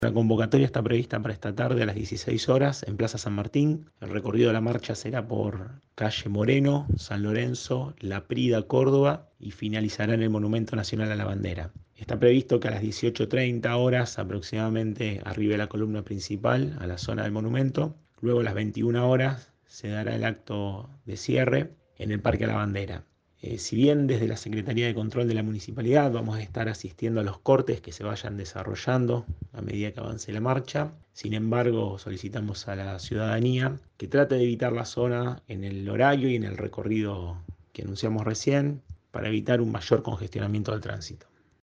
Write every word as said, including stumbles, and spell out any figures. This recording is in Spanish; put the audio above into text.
La convocatoria está prevista para esta tarde a las dieciséis horas en Plaza San Martín. El recorrido de la marcha será por calle Moreno, San Lorenzo, La Prida, Córdoba y finalizará en el Monumento Nacional a la Bandera. Está previsto que a las dieciocho treinta horas aproximadamente arribe la columna principal a la zona del monumento. Luego a las veintiuna horas se dará el acto de cierre en el Parque a la Bandera. Eh, si bien desde la Secretaría de Control de la Municipalidad vamos a estar asistiendo a los cortes que se vayan desarrollando a medida que avance la marcha, sin embargo solicitamos a la ciudadanía que trate de evitar la zona en el horario y en el recorrido que anunciamos recién para evitar un mayor congestionamiento del tránsito.